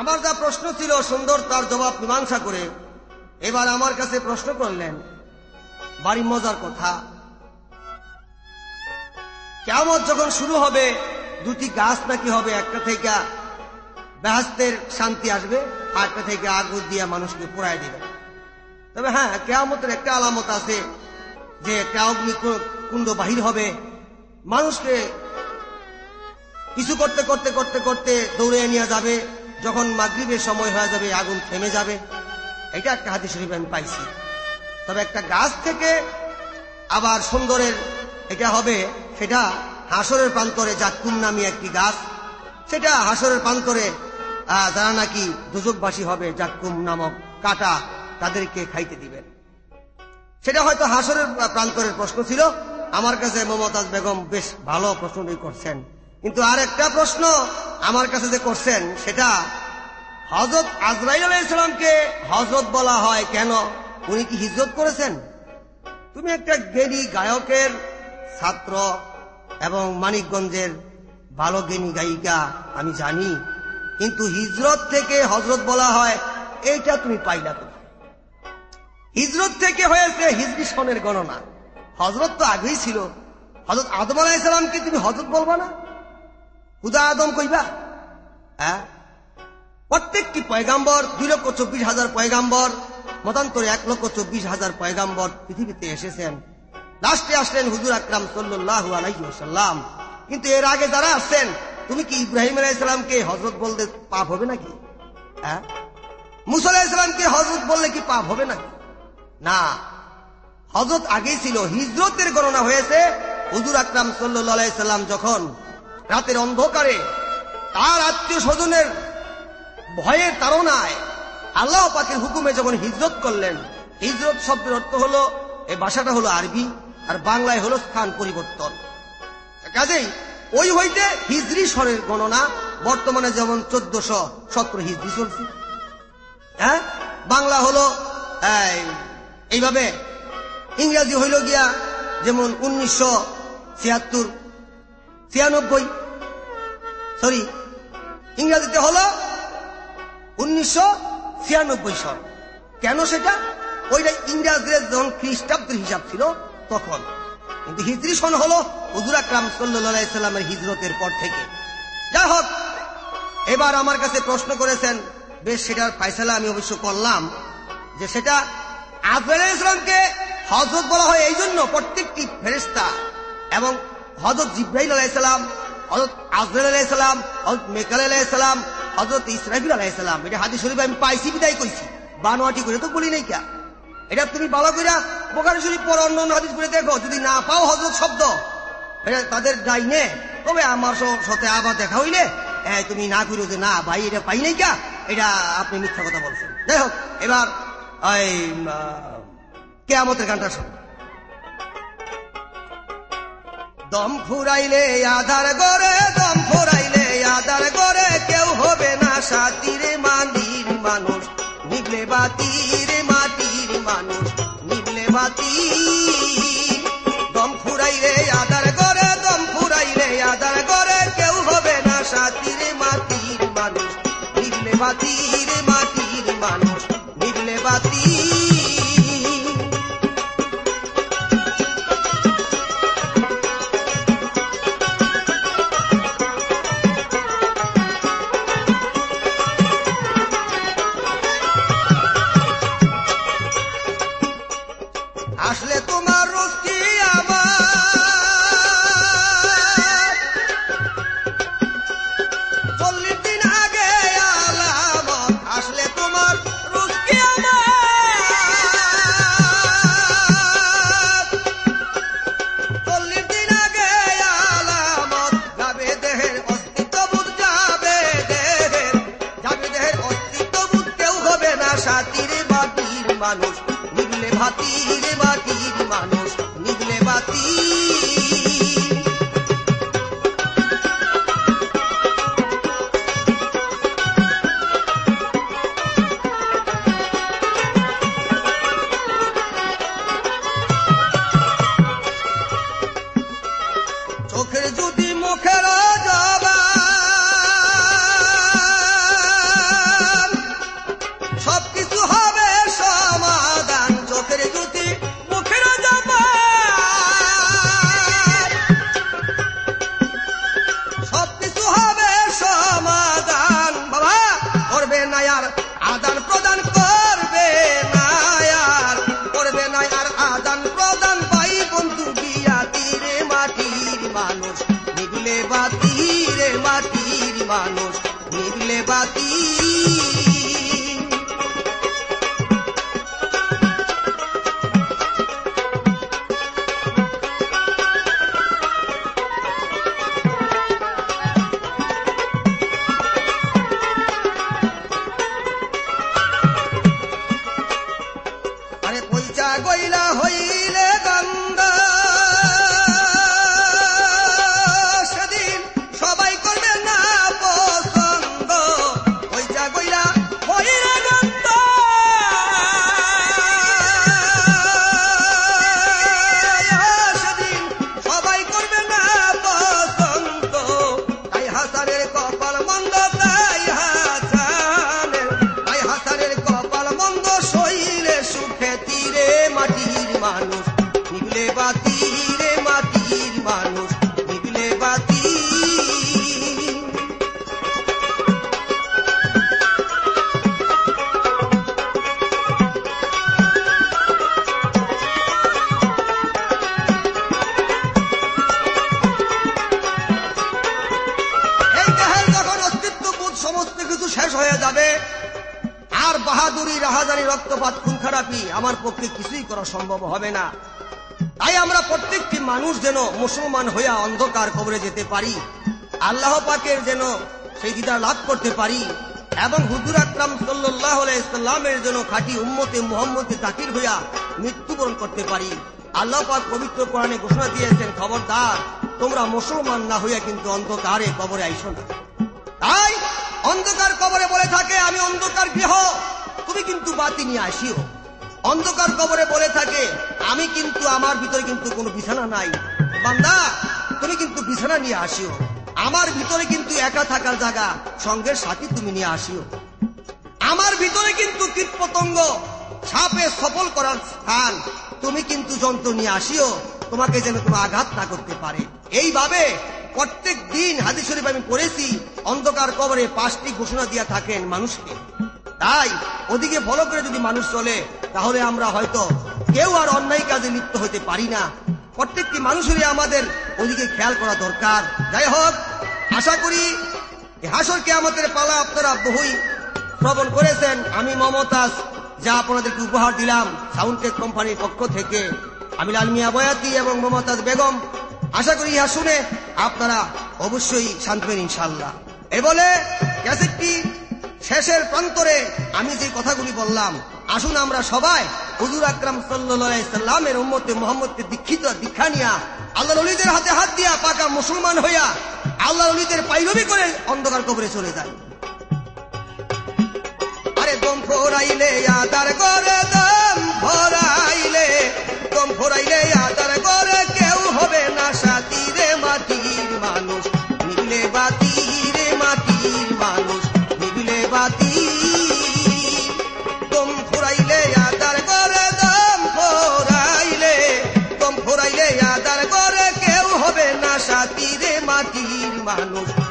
আমার যা প্রশ্ন ছিল সুন্দর তার জবাব মীমাংসা করে এবার আমার কাছে প্রশ্ন করলেন, বাড়ি মজার কথা, কিয়ামত যখন শুরু হবে দুটি গাছ নাকি হবে, একটা থেকে বেহেশতের শান্তি আসবে আর একটা থেকে আগুন দিয়ে মানুষকে পোড়ায় দিবে। তবে হ্যাঁ, কিয়ামতের একটা আলামত আছে যে একটা অগ্নিকুণ্ড বাহির হবে, মানুষকে কিছু করতে করতে করতে করতে দৌড়ে নিয়ে যাবে, যখন মাগরিবের সময় হয়ে যাবে আগুন থেমে যাবে। এটা একটা হাদিস শরীফ আমি পাইছি। তবে একটা গাছ থেকে আবার সুন্দরের এটা হবে, সেটা হাসরের প্রান্তরে জাক্কুম নামী একটি গাছ, সেটা হাসরের প্রান্তরে যারা নাকি দুজকবাসী হবে, জাক্কুম নামক কাটা তাদেরকে খাইতে দিবেন। সেটা হয়তো হাসরের প্রান্তরের প্রশ্ন ছিল। আমার কাছে মমতাজ বেগম বেশ ভালো প্রশ্নই করছেন, কিন্তু আর একটা প্রশ্ন আমার কাছে যে করছেন সেটা হযরত আজরাইল আলাইহিস সালামকে হযরত বলা হয় কেন? উনি কি হিজরত করেছেন? তুমি একটা জ্ঞানী গায়কের ছাত্র এবং মানিকগঞ্জের ভালো জ্ঞানী গায়িকা আমি জানি, কিন্তু হিজরত থেকে হযরত বলা হয় এইটা তুমি পাইলা কোথায়? হিজরত থেকে হয়েছে হিজরি সনের গণনা, হযরত তো আগেই ছিল। হযরত আদম আলাইহিস সালামকে তুমি হযরত বলবা না? খুদা আদম কইবা? হ্যাঁ, প্রত্যেকটি পয়গাম্বর 2,24,000 পয়গাম্বর, মতান্তরে 1,24,000 পয়গাম্বর পৃথিবীতে এসেছেন। লাস্টে আসলেন হুজুর আকরাম সাল্লাল্লাহু আলাইহি ওয়াসাল্লাম। কিন্তু এর আগে যারা আসছেন, তুমি কি ইব্রাহিম আলাইহিস সালামকে হযরত বলতে পাপ হবে নাকি? হ্যাঁ, মুসা আলাইহিস সালামকে হযরত বললে কি পাপ হবে নাকি? না, হযরত আগেই ছিল। হিজরতের গণনা হয়েছে হুজুর আকরাম সাল্লাল্লাহু আলাইহি সাল্লাম যখন রাতের অন্ধকারে তার আত্মীয় স্বজনের ভয়ের তাড়নায় আল্লাহ পাকের হুকুমে যখন হিজরত করলেন। হিজরত শব্দের অর্থ হলো, এই ভাষাটা হলো আরবি, আর বাংলায় হলো স্থান পরিবর্তন। কাজেই ওই হইতে হিজরি সনের গণনা বর্তমানে যেমন 1417 হিজরি চলছে। হ্যাঁ, বাংলা হলো এইভাবে, ইংরেজি হইল গিয়া যেমন 1996, সরি, ইংরেজিতে হলো 1996 সন। কেন সেটা? ওইটা ইংরেজদের যখন খ্রিস্টাব্দের হিসাব ছিল তখন, কিন্তু হিজরি সন হলো হুজুর আকরাম সাল্লাল্লাহু আলাইহি সাল্লামের হিজরতের পর থেকে। যাই হোক, এবার আমার কাছে প্রশ্ন করেছেন, বেশ, সেটার ফায়সালা আমি অবশ্য করলাম যে সেটা আজরাইল আলাইহিস সালামকে হযরত বলা হয় এই জন্য, প্রত্যেকটি ফেরেশতা এবং হযরত জিবরাইল আলাইহিস সালাম, হযরত আজরাইল আলাইহিস সালাম, হযরত মিকাইল আলাইহিস সালাম, হযরত ইসরাফিল আলাইহিস সালাম। এটা হাদিস শরীফে আমি পাইছি বিদায় কইছি, বানোয়াটি করে তো বলি নাই। কা এটা তুমি ভালো করে বুখারী শরীফ পড়ো, অন্য হাদিস পড়ে দেখো, যদি না পাও হযরত শব্দ এটা তাদের ডাইনে, তবে আমার সাথে আবার দেখা হইলে তুমি না করো যে না ভাই এটা পাই নাই, কা এটা আপনি মিথ্যা কথা বলছেন। যাই হোক, এবার ওই কিয়ামতের গানটা শোনো। দম ফুরাইলে আধার গরে, দম ফুরাইলে আধার গরে, কেউ হবে না সাথীর মাটির মানুষ, নিভলে বাতির মাটির মানুষ, নিভলে বাতি। দম ফুরাইলে আধার গরে, দম ফুরাইলে আধার গরে, কেউ হবে না সাথীর মাটির মানুষ, নিভলে বাতির মাটির মানুষ, নিভলে বাতি। আসলে তোমার রুস্কি আমার 40 দিন আগে আলামত, আসলে তোমার রুস্কি আমার 40 দিন আগে আলামত, যাবে দেহের অস্তিত্ব বুধ, যাবে দেহের অস্তিত্ব বুধ, কেউ হবে না সাথীর বাতির মানুষ, নিভলে ভাতির বাতির মানুষ, নিভলে বাতি। চোখের যদি মুখের জবান থাকি আমার পক্ষে কিছুই করা সম্ভব হবে না। তাই আমরা প্রত্যেকটি মানুষ যেন মুসলমান হইয়া অন্ধকার কবরে যেতে পারি, আল্লাহ পাকের যেন সেই দিদার লাভ করতে পারি এবং হুজুর আকরাম সাল্লাল্লাহু আলাইহি সাল্লামের জন্য খাঁটি উম্মতে মুহাম্মদে তাকির হইয়া মৃত্যুবরণ করতে পারি। আল্লাহ পাক পবিত্র কোরআনে ঘোষণা দিয়েছেন, খবরদার তোমরা মুসলমান না হইয়া কিন্তু অন্ধকারে কবরে আইসো না। তাই অন্ধকার কবরে বলে থাকে আমি অন্ধকার গৃহ, তুমি কিন্তু বাতি নিয়ে আসিও। অন্ধকার কবরে বলে থাকে আমি কিন্তু আমার ভিতরে কিন্তু কোনো বিছানা নাই, বান্দা তুমি কিন্তু বিছানা নিয়ে আসিও। আমার ভিতরে কিন্তু একা থাকার জায়গা, সঙ্গের সাথী তুমি নিয়ে আসিও। আমার ভিতরে কিন্তু কীটপতঙ্গ সাপে সফল করার স্থান, তুমি কিন্তু যন্ত্র নিয়ে আসিও, তোমাকে যেন কোনো আঘাত না করতে পারে। এইভাবে প্রত্যেক দিন হাদিস শরীফ আমি পড়েছি, অন্ধকার কবরে 5টি ঘোষণা দিয়া থাকেন মানুষকে। তাই ওদিকে ফলো করে যদি মানুষ চলে তাহলে আমরা হয়তো কেউ আর অন্যায় কাজে লিপ্ত হতে পারি না। প্রত্যেকটি মানুষেরই আমাদের ওদিকে খেয়াল করা দরকার। যাই হোক, আশা করি হাসর কিয়ামতের পালা আপনারা বহুই শ্রবণ করেছেন। আমি মমতাজ যা আপনাদেরকে উপহার দিলাম সাউন্ডটেক কোম্পানির পক্ষ থেকে, আমি লাল মিয়া বয়াতি এবং মমতাজ বেগম, আশা করি ইহা শুনে আপনারা অবশ্যই শান্তি পেন ইনশাআল্লাহ। এ বলে ক্যাসেটটি শেষের প্রান্তরে আমি যে কথাগুলি বললাম, আসুন আমরা সবাই হুজুর আকরাম সাল্লাল্লাহু আলাইহি সাল্লামের উম্মতে মুহাম্মদকে দীক্ষা নিয়া আল্লাহর ওলিদের হাতে হাত দিয়া পাকা মুসলমান হইয়া আল্লাহর ওলিদের পাইরবি করে অন্ধকার কবরে চলে যায়। আরে দম ফোরাইলে আদার করে, দম ফোরাইলে, দম ফোরাইলে আদার করে, কেউ হবে না সাথী রে মাটির মানুষ, নিবিলে বাতি রে মাটির মানুষ, নিবিলে বাতি। দম ফোরাইলে আদার করে, দম ফোরাইলে, দম ফোরাইলে আদার করে, কেউ হবে না সাথী রে মাটির মানুষ।